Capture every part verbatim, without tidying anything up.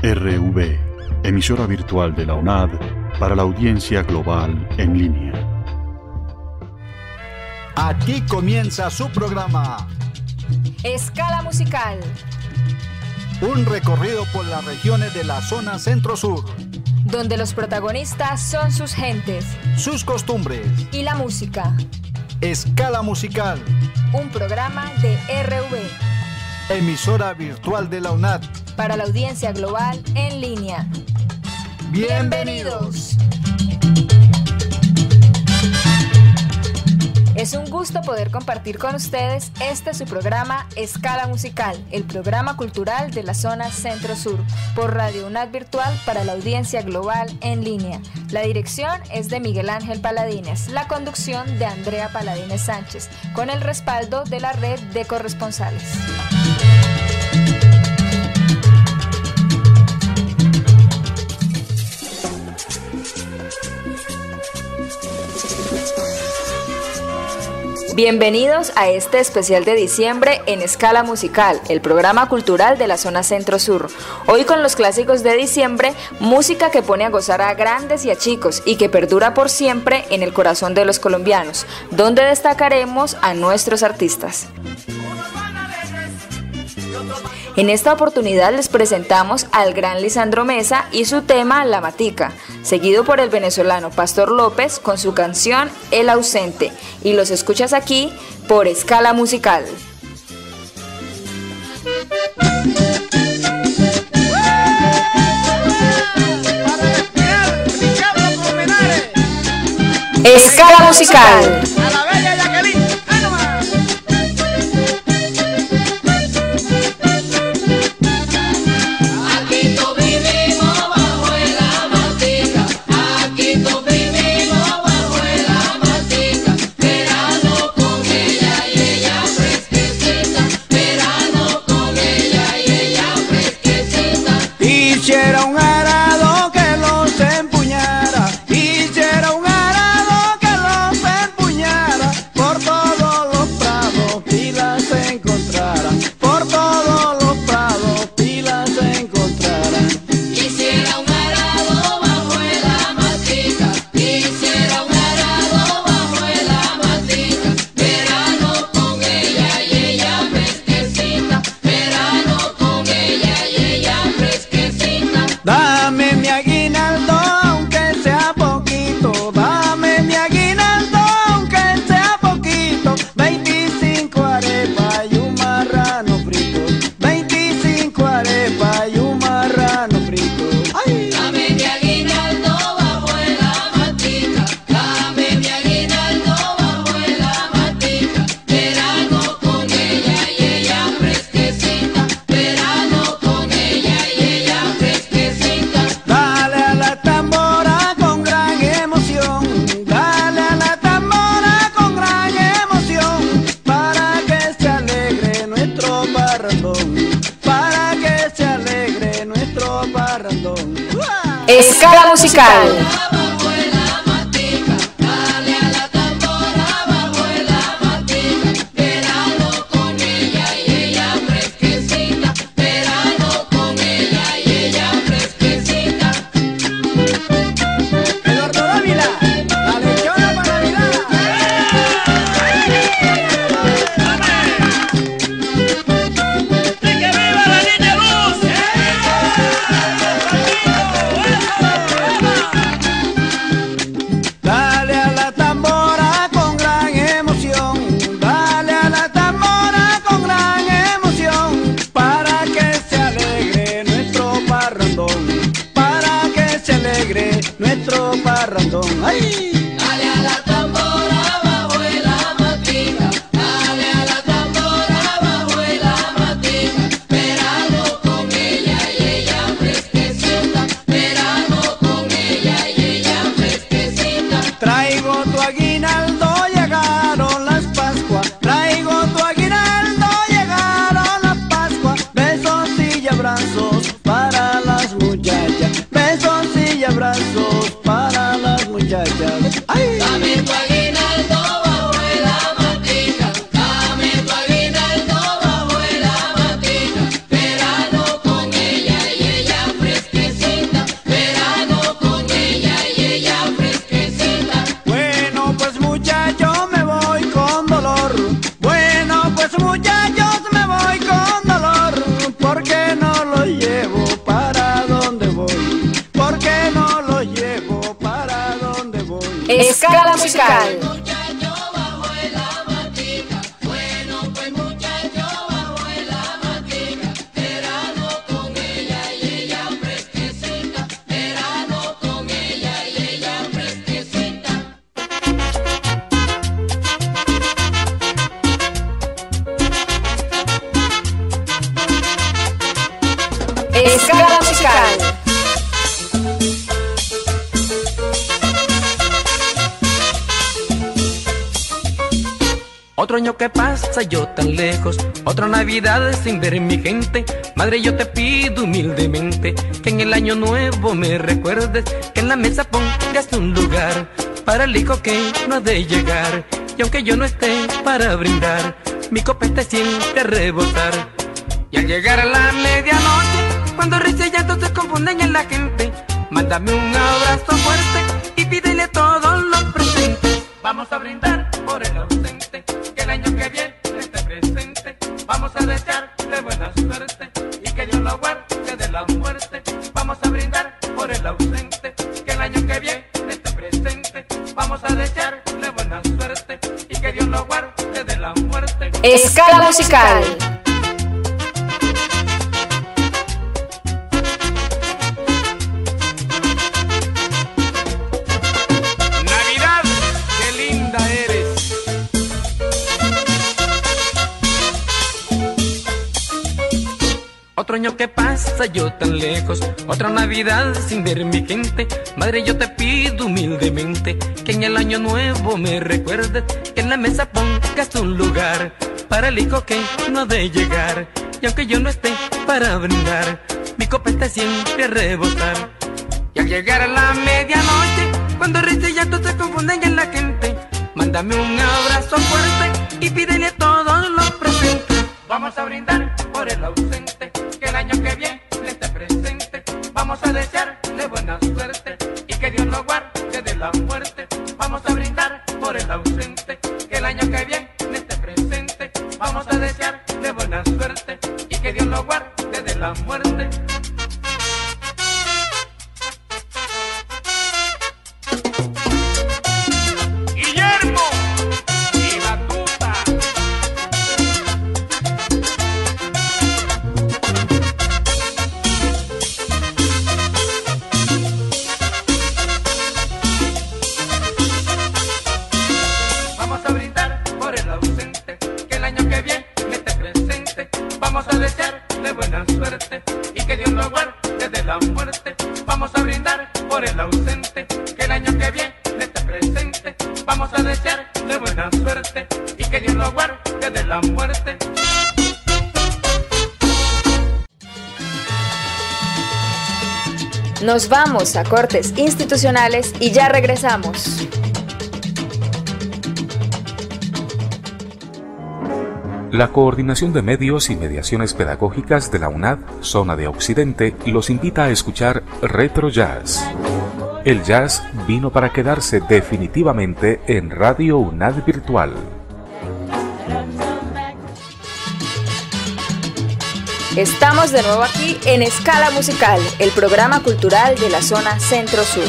R V, emisora virtual de la UNAD para la audiencia global en línea. Aquí comienza su programa Escala Musical. Un recorrido por las regiones de la zona centro-sur, donde los protagonistas son sus gentes, sus costumbres y la música. Escala Musical, un programa de R V, emisora virtual de la UNAD para la audiencia global en línea. ¡Bienvenidos! Es un gusto poder compartir con ustedes este su programa Escala Musical, el programa cultural de la zona Centro-Sur, por Radio UNAD Virtual para la audiencia global en línea. La dirección es de Miguel Ángel Paladines, la conducción de Andrea Paladines Sánchez, con el respaldo de la red de corresponsales. Bienvenidos a este especial de diciembre en Escala Musical, el programa cultural de la zona Centro-Sur. Hoy con los clásicos de diciembre, música que pone a gozar a grandes y a chicos y que perdura por siempre en el corazón de los colombianos, donde destacaremos a nuestros artistas. En esta oportunidad les presentamos al gran Lisandro Mesa y su tema La Matica, seguido por el venezolano Pastor López con su canción El Ausente, y los escuchas aquí por Escala Musical. Escala Musical. Quisiera un arado que los empuñara, quisiera un arado que los empuñara, por todos los prados pilas se encontraran, por todos los prados pilas se encontraran. Quisiera un arado bajo la matica, quisiera un arado bajo la matica, verano con ella y ella fresquecita, verano con ella y ella fresquecita. Dame mi aguinaldo aunque sea poquito, dame mi aguinaldo aunque sea poquito, veinticinco arepas y un marrano frito, veinticinco arepas y un marrano frito. ¡Ay! Dame mi aguinaldo bajo la matica, dame mi aguinaldo bajo la matica, verano con ella y ella fresquecita, verano con ella y ella fresquecita. Dale a la tambora con gran emoción, dale a la tambora con gran emoción, para que se alegre nuestro parrandón, para que se alegre nuestro parrandón. ¡Uah! Escala Musical. Bajo la matica, dale a la tambora bajo la matica, verano con ella y ella fresquecita, verano con ella y ella fresquecita. Eduardo Dávila, la lechona para Navidad. ¡Y que viva la niña Luz! musical. Escala musical. Otro año que pasa, yo tan lejos, otra Navidad sin ver mi gente. Madre, yo te pido humildemente que en el año nuevo me recuerdes, que en la mesa pongas un lugar para el hijo que no ha de llegar. Y aunque yo no esté para brindar, mi copa esté siempre a rebotar. Y al llegar a la medianoche, cuando risa y llanto se confunden en la gente, mándame un abrazo fuerte y pídele a todos los presentes. Vamos a brindar por el ausente, que el año que viene esté presente. Vamos a desearle buena suerte y que Dios lo guarde de la muerte. Vamos a brindar por el ausente, que el año que viene esté presente. Vamos a desearle buena suerte y que Dios lo guarde de la muerte. Escala musical. Otro año que pasa, yo tan lejos, otra Navidad sin ver mi gente. Madre, yo te pido humildemente que en el año nuevo me recuerdes, que en la mesa pongas un lugar para el hijo que no ha de llegar. Y aunque yo no esté para brindar, mi copa está siempre a rebotar. Y al llegar a la medianoche, cuando risa y llanto se confunden en la gente, mándame un abrazo fuerte y pídele a todos los presentes. Vamos a brindar por el ausente, que el año que viene esté presente. Vamos a desearle buena suerte y que Dios lo guarde de la muerte. Vamos a brindar por el ausente, que el año que viene esté presente. Vamos a desearle buena suerte y que Dios lo guarde de la muerte. Guillermo y la tuta. Vamos a brindar por el ausente, que el año que viene esté presente. Vamos a desearle buena suerte y que Dios lo guarde de la muerte. Vamos a brindar por el ausente, que el año que viene esté presente. Vamos a desearle buena suerte y que Dios lo guarde de la muerte. Nos vamos a cortes institucionales y ya regresamos. La Coordinación de Medios y Mediaciones Pedagógicas de la UNAD, Zona de Occidente, los invita a escuchar Retro Jazz. El jazz vino para quedarse definitivamente en Radio UNAD Virtual. Estamos de nuevo aquí en Escala Musical, el programa cultural de la zona Centro-Sur.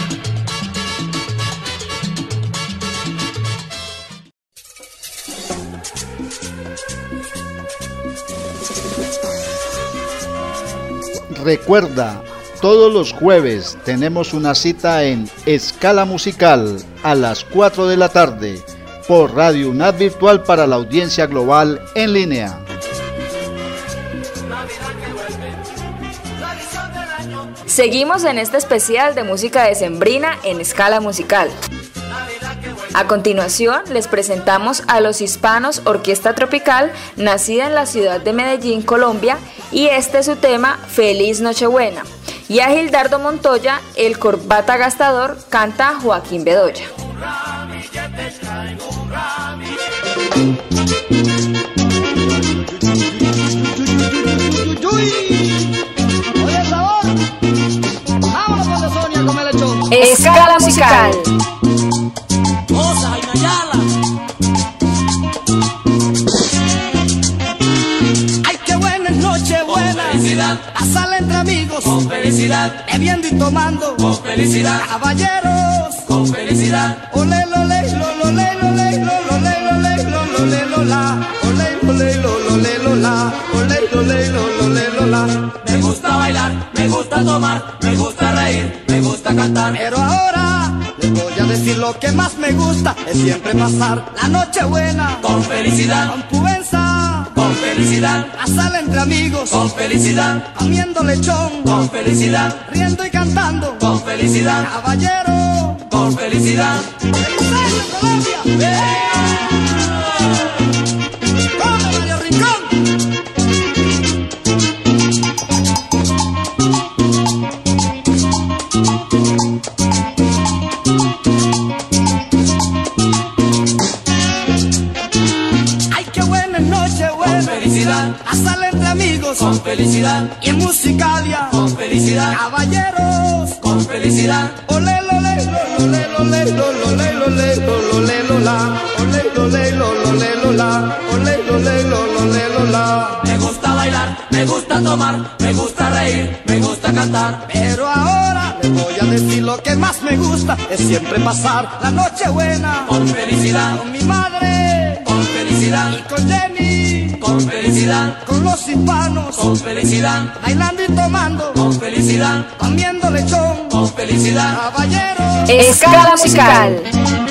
Recuerda, todos los jueves tenemos una cita en Escala Musical a las cuatro de la tarde por Radio UNAD Virtual para la audiencia global en línea. Seguimos en este especial de música decembrina en Escala Musical. A continuación les presentamos a Los Hispanos Orquesta Tropical, nacida en la ciudad de Medellín, Colombia, y este es su tema Feliz Nochebuena. Y a Gildardo Montoya, el corbata gastador, canta Joaquín Bedoya. Escala Musical. Ay, qué buena noche, buena. Felicidad. A sala entre amigos. Con felicidad. Bebiendo y tomando. Con felicidad. Caballeros. con felicidad. Ole, lo, le, lo, lo, le, lo, le, lo, lo, le, lo, le, lo, lo, le, lo, la. Ole, lo, le, lo, lo, le, lo, la. Ole, lo, le, lo, lo, le, lo, la. Me gusta bailar, me gusta tomar, me gusta reír, me gusta cantar. Pero ahora les voy a decir lo que más me gusta, es siempre pasar la noche buena, con felicidad, con pubenza, con felicidad, a sala entre amigos, con felicidad, comiendo lechón, con felicidad, riendo y cantando, con felicidad, caballero, con felicidad. ¡Felicidades, Colombia! ¡Vamos, Mario Rincón! A sala entre amigos, con felicidad, y en Musicalia, con felicidad, caballeros, con felicidad. Ole, lo, le, lo, lo, le, lo, le, lo, lo, le, lo, le, lo, lo, le, lo, la. Ole, lo, le, lo, lo, le, lo, la. Ole, lo, le, lo, lo, le, lo, la. Me gusta bailar, me gusta tomar, me gusta reír, me gusta cantar. Pero ahora les voy a decir lo que más me gusta, es siempre pasar la noche buena, con felicidad, con mi madre, con felicidad, y con Jenny, con felicidad, con los hispanos, con felicidad, bailando y tomando, con felicidad, comiendo lechón, con felicidad. Caballeros, Escala musical.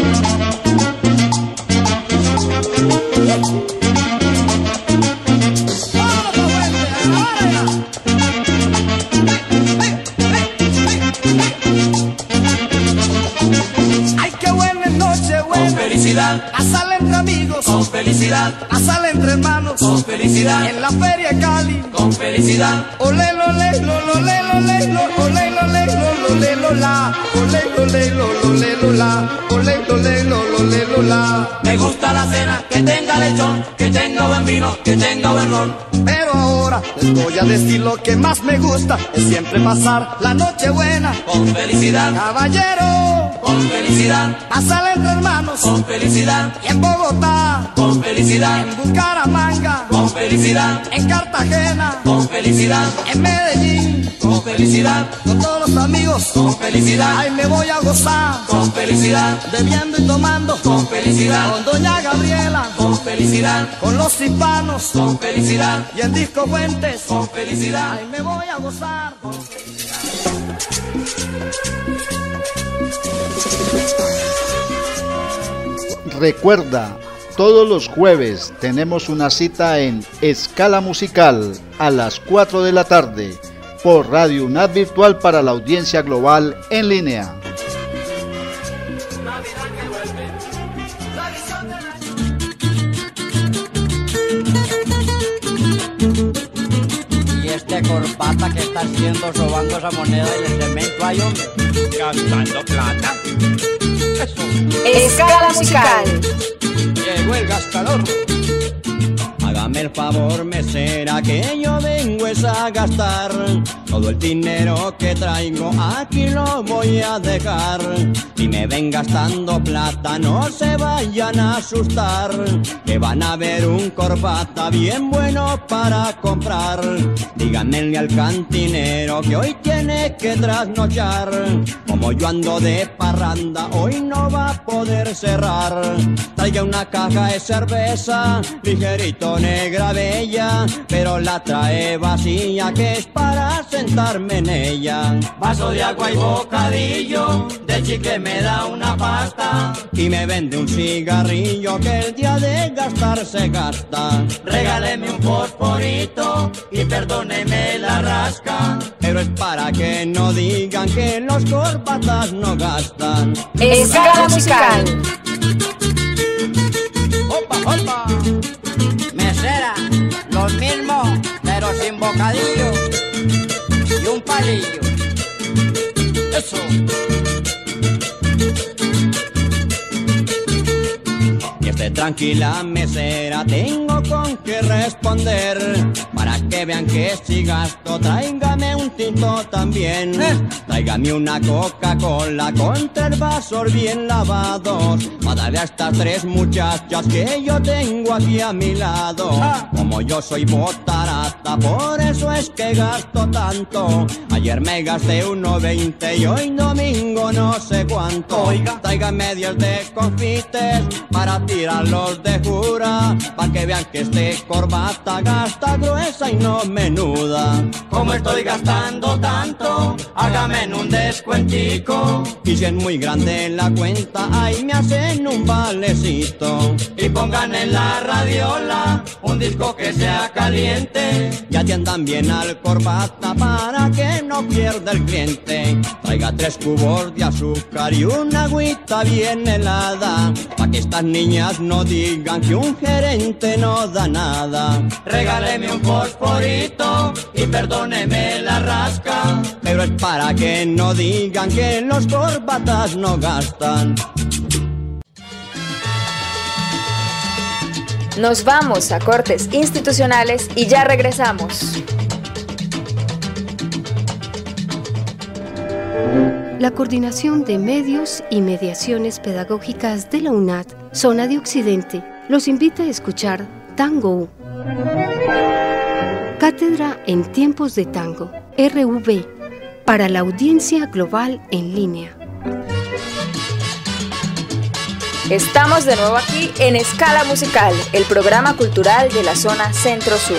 Ay, qué buena noche, Con buena. felicidad, A sala entre amigos, con felicidad, a sala entre hermanos, con felicidad, en la feria de Cali. con felicidad. Ole, lo, le, lo, lo, le, lo, le, lo, ole, lo, le, lo, lo, le, lo, la. Ole, lo, le, lo, lo, le, lo, la. Ole, lo, le, lo, lo, le, lo, la. Me gusta la cena, que tenga lechón, que tenga buen vino, que tenga buen ron. Pero ahora les voy a decir lo que más me gusta, es siempre pasar la noche buena, Con felicidad, caballero, con felicidad, a sala entre hermanos, con felicidad, y en Bogotá, con felicidad, en Bucaramanga, con felicidad, en Cartagena, con felicidad, en Medellín, con felicidad, con todos los amigos, con felicidad, ay, me voy a gozar, con felicidad, bebiendo y tomando, con felicidad, con doña Gabriela, con felicidad, con los hispanos, con felicidad, y en Disco Fuentes, con felicidad. ay, me voy a gozar. Recuerda, todos los jueves tenemos una cita en Escala Musical a las cuatro de la tarde por Radio UNAD Virtual para la audiencia global en línea. Y este corbata que está haciendo robando esa moneda y el cemento hay, hombre. Gastando plata. Eso. Escala musical. Llegó el gastador. Hágame el favor, mesera, que yo vengo es a gastar. Todo el dinero que traigo aquí lo voy a dejar. Si me ven gastando plata, no se vayan a asustar, que van a ver un corbata bien bueno para comprar. Díganle al cantinero que hoy tiene que trasnochar. Como yo ando de parranda, hoy no va a poder cerrar. Traiga una caja de cerveza, ligerito, negra, bella, pero la trae vacía, que es para sentarme en ella. Vaso de agua y bocadillo, de chicle me da una pasta. Y me vende un cigarrillo, que el día de gastar se gasta. Regáleme un fosforito y perdóneme la rasca. Pero es para que no digan que los corbatas no gastan. Escala musical. ¡Opa, opa! Mesera, lo mismo, pero sin bocadillo y un palillo. Eso. Y esté tranquila, mesera, tengo tengo con qué responder. Para que vean que si gasto, tráigame un tinto también. Tráigame una Coca-Cola con tres vasos bien lavados, para darle a estas tres muchachas que yo tengo aquí a mi lado. Como yo soy botarata, por eso es que gasto tanto. Ayer me gasté uno veinte y hoy domingo no sé cuánto. Oiga, tráigame diez de confites para tirarlos de jura, para que vean que este corbata gasta gruesa y no menuda. Como estoy gastando tanto, hágame en un descuentico, y si es muy grande la cuenta, ahí me hacen un valecito. Y pongan en la radiola un disco que sea caliente, y atiendan bien al corbata para que no pierda el cliente. Traiga tres cubos de azúcar y una agüita bien helada, para que estas niñas no digan que un gerente no da nada. Regáleme un fosforito y perdóneme la rasca, pero es para que no digan que los corbatas no gastan. Nos vamos a cortes institucionales y ya regresamos. La Coordinación de Medios y Mediaciones Pedagógicas de la UNAD, Zona de Occidente, los invita a escuchar Tango. Cátedra en Tiempos de Tango, R V, para la audiencia global en línea. Estamos de nuevo aquí en Escala Musical, el programa cultural de la zona centro-sur.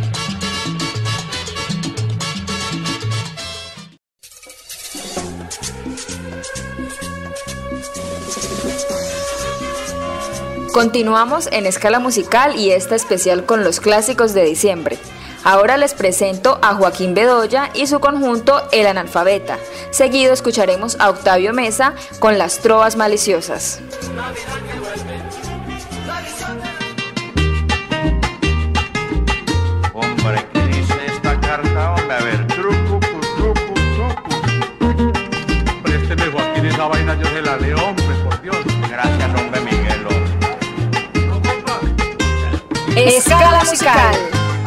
Continuamos en Escala Musical y esta especial con los clásicos de diciembre. Ahora les presento a Joaquín Bedoya y su conjunto El Analfabeta. Seguido escucharemos a Octavio Mesa con Las Trovas Maliciosas. Hombre, ¿qué dice esta carta? Hombre, a ver, truco, truco, truco. Présteme, Joaquín, esa vaina yo se la leo, hombre, por Dios. Gracias, hombre, Miguelo. Escala Musical.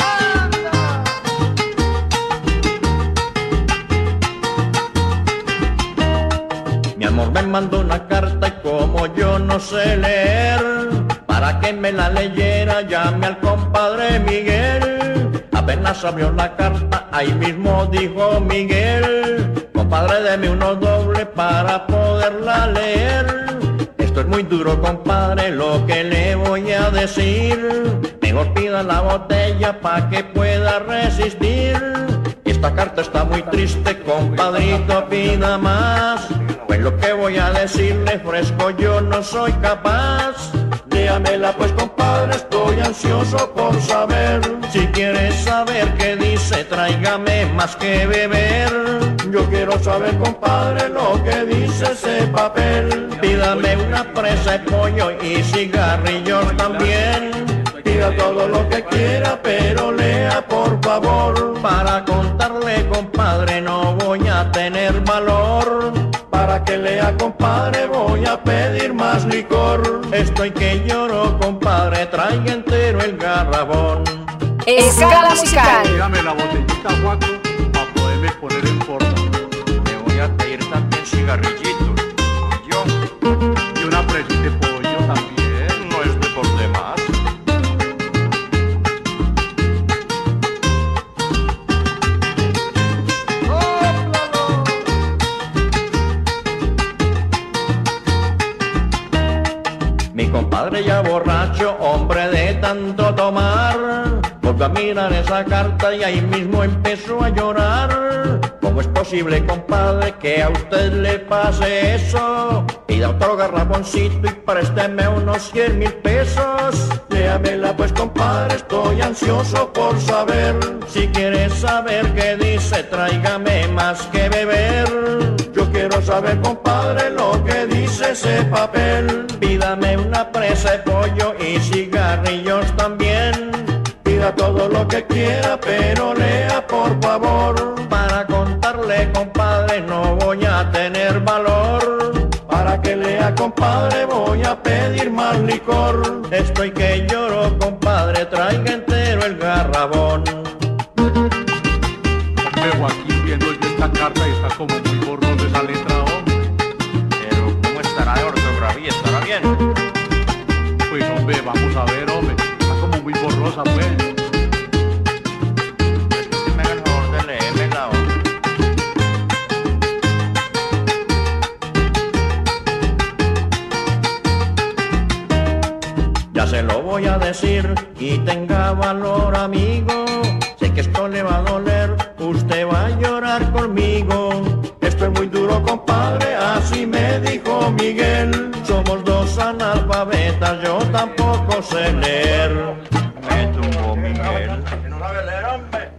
Mi amor me mandó una carta y como yo no sé leer, para que me la leyera llamé al compadre Miguel. Apenas abrió la carta, ahí mismo dijo Miguel: compadre, deme uno doble para poderla leer. Esto es muy duro, compadre, lo que le voy a decir. Mejor pida la botella pa' que pueda resistir. Esta carta está muy triste, compadrito, pida más. Pues lo que voy a decirle fresco yo no soy capaz. Léamela pues, compadre, estoy ansioso por saber. Si quieres saber qué dice, tráigame más que beber. Yo quiero saber, compadre, lo que dice ese papel. Pídame una presa de pollo y cigarrillos también. Pida todo lo que quiera, pero lea por favor. Para contarle, compadre, no voy a tener valor. Para que lea, compadre, voy a pedir más licor. Estoy que lloro, compadre, traiga entero el garrabón. Escala Musical. Dígame la botellita, Juaco, para poderme poner en forma. Me voy a pedir también cigarrillitos, yo, y una presita de pollo también, no es de por demás. Mi compadre ya borracho, hombre de tanto tomar, volvió a mirar esa carta y ahí mismo empezó a llorar. ¿Cómo es posible, compadre, que a usted le pase eso? Pida otro garraboncito y présteme unos cien mil pesos. Léamela pues, compadre, estoy ansioso por saber. Si quieres saber qué dice, tráigame más que beber. Yo quiero saber, compadre, lo que dice ese papel. Pídame una presa de pollo y cigarrillos también. Pida todo lo que quiera, pero lea por favor. Para contarle, compadre, no voy a tener valor. Para que lea, compadre, voy a pedir más licor. Estoy que lloro, compadre, traiga entero el garrabón. Hombre, Joaquín, viendo yo esta carta y está como muy borrosa esa letra, hombre. Pero, ¿cómo estará de ortografía? ¿Estará bien? Pues, hombre, vamos a ver, hombre. Está como muy borrosa, pues. Es que usted me haga el favor de leérmela, hombre. Ya se lo voy a decir y tenga valor, amigo. Sé que esto le va a doler, usted va a llorar conmigo. Esto es muy duro, compadre, así me dijo Miguel. Somos dos analfabetas, yo tampoco sé leer. Me tumbó Miguel. No sabe leer, hombre.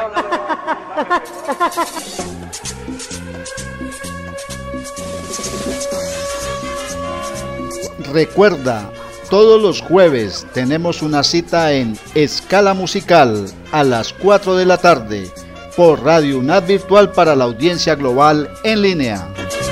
Recuerda, todos los jueves tenemos una cita en Escala Musical a las cuatro de la tarde por Radio UNAD Virtual para la audiencia global en línea.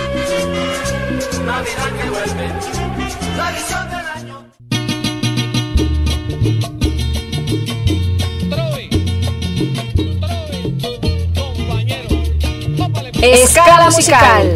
Escala Musical.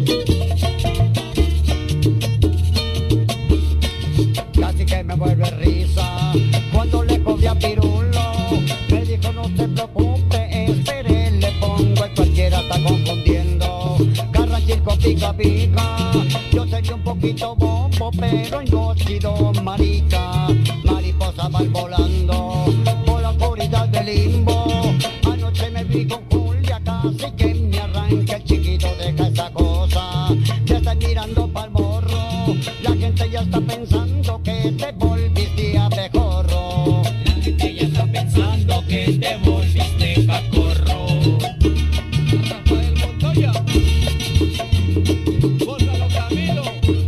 Casi que me vuelve risa cuando le cogí a Pirulo. Me dijo no se preocupe, espere, le pongo el cualquiera está confundiendo. Carranchil con pica pica, yo sería un poquito bombo, pero no he sido marica. Mariposa van volando por la oscuridad del limbo. Anoche me vi con Julia, casi que me arranca el chiquito, deja esa cosa. Ya están mirando pa'l morro, la gente ya está pensando que te volviste abejorro. La gente ya está pensando que te volviste cacorro. Rafael Montoya, Gonzalo Camilo.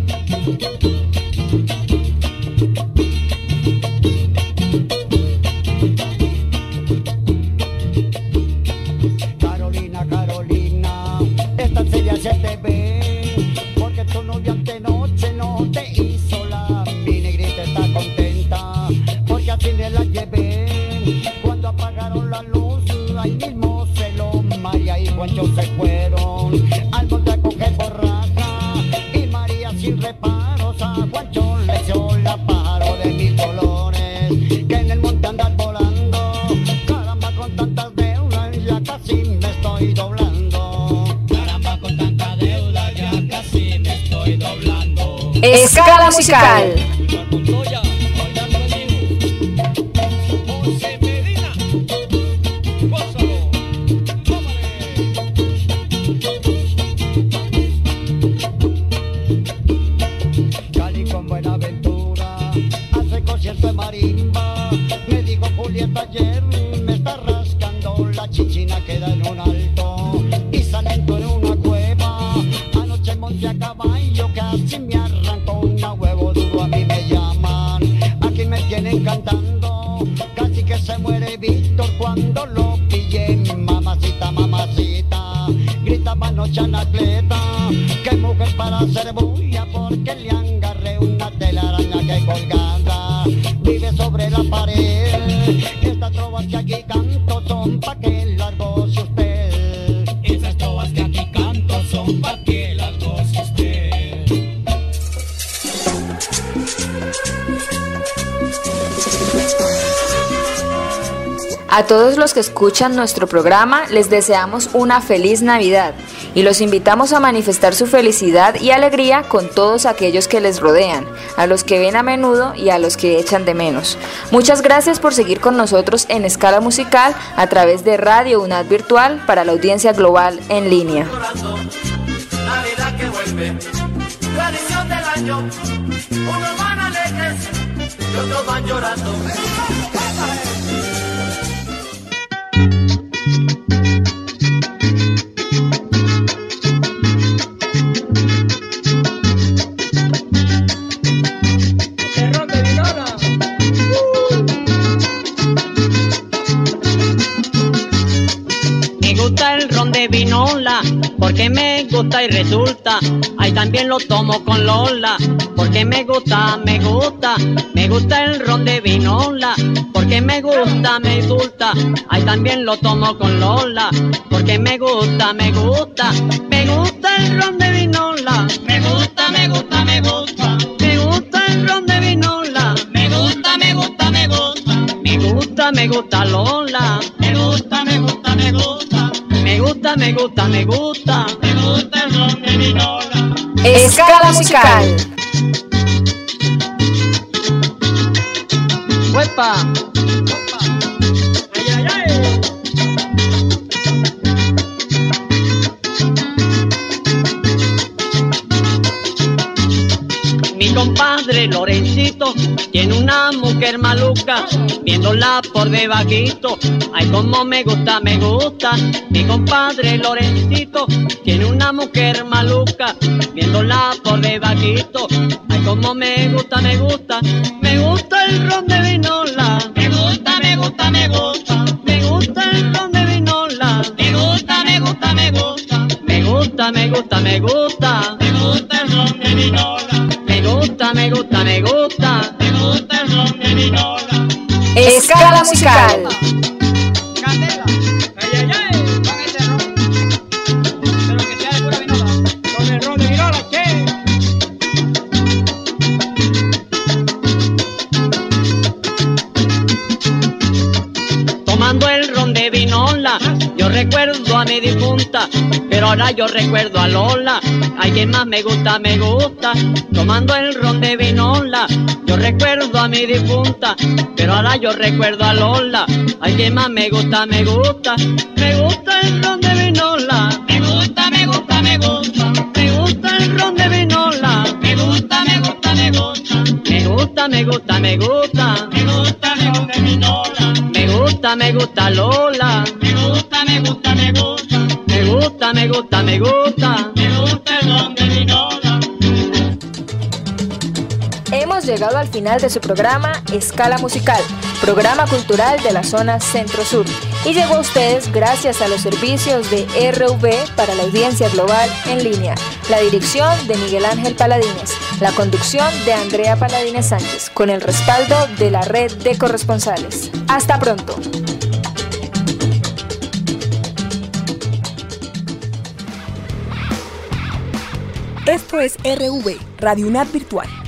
Carolina, Carolina, esta serie se te ve, porque tu novia antenoche no te hizo la mi negrita está contenta, porque así me la llevé. Cuando apagaron la luz, ahí mismo se lo María y Juancho se fueron al monte a coger borraja, y María sin reparos a Juancho le echó la pájaro de mil colores, que en el monte andar volando. Caramba, con tantas deudas ya casi me estoy doblando. Caramba, con tanta deuda ya casi me estoy doblando. Escala Musical. Montoya, Ollando el Hijo, José Medina, gózalo, tómale. Cali con Buenaventura hace concierto de marimba. Me dijo Julieta ayer, me está rascando la chichina, queda en un alto y saliendo en una cueva. Anoche monté a caballo, casi me arrancó una huevo duro, a mí me llaman, aquí me tienen cantando, casi que se muere Víctor cuando lo pillé. Mamacita, mamacita, gritaba anoche Anacleta, que mujer para hacer bulla, porque le agarré una telaraña que colgada vive sobre la pared. Estas trovas que aquí canto son pa' que las goce usted. Esas trovas que aquí canto son pa' que las goce usted. A todos los que escuchan nuestro programa les deseamos una feliz Navidad y los invitamos a manifestar su felicidad y alegría con todos aquellos que les rodean, a los que ven a menudo y a los que echan de menos. Muchas gracias por seguir con nosotros en Escala Musical a través de Radio UNAD Virtual para la audiencia global en línea. Navidad que vuelve, tradición del año, unos van alegres y otros van llorando. Me gusta el ron de vinola, porque me gusta y resulta. Ay, también lo tomo con Lola, porque me gusta, me gusta. Me gusta el ron de vinola, porque me gusta, me gusta. Ay, también lo tomo con Lola, porque me gusta, me gusta. Me gusta el ron de vinola, me gusta, me gusta, me gusta. Me gusta el ron de vinola, me gusta, me gusta, me gusta. Me gusta, me gusta Lola, me gusta, me gusta, me gusta. Me gusta, me gusta, me gusta. Me gusta el ron de vinola. Escala musical. ¡Huepa! ¡Ay, ay, ay! Mi compadre Lorencito tiene una mujer maluca, viéndola por debajito. Ay, como me gusta, me gusta. Mi compadre Lorencito tiene una mujer maluca, viéndola por debajito. Ay, como me gusta, me gusta. Me gusta el ron de vinola. Me gusta, me gusta, me gusta. Me gusta el ron de vinola. Me gusta, me gusta, me gusta. Me gusta, me gusta, me gusta. Me gusta el ron de vinola. Me gusta, me gusta, me gusta. Me gusta el ron de vinola. Escala musical. Candela. Ay, ay, ay. Con ese ron. Pero que sea de pura vinola. Con el ron de vinola, che. Tomando el ron de vinola, yo recuerdo a mi difunta, pero ahora yo recuerdo a Lola. Ay, quien más me gusta, me gusta. Tomando el ron de vinola, yo recuerdo a mi difunta, pero ahora yo recuerdo a Lola. Ay, quien más me gusta, me gusta. Me gusta el ron de vinola. Me gusta, me gusta, me gusta. Me gusta el ron de vinola. Me gusta, me gusta, me gusta. Me gusta, me gusta, me gusta. Me gusta, me gusta vinola. Me gusta, me gusta Lola. Me gusta, me gusta, me gusta. Me gusta, me gusta, me gusta. Me gusta el ron de vinola. Hemos llegado al final de su programa Escala Musical, programa cultural de la zona Centro-Sur, y llegó a ustedes gracias a los servicios de R V para la audiencia global en línea, la dirección de Miguel Ángel Paladines, la conducción de Andrea Paladines Sánchez, con el respaldo de la red de corresponsales. Hasta pronto. Esto es R V, Radio UNAD Virtual.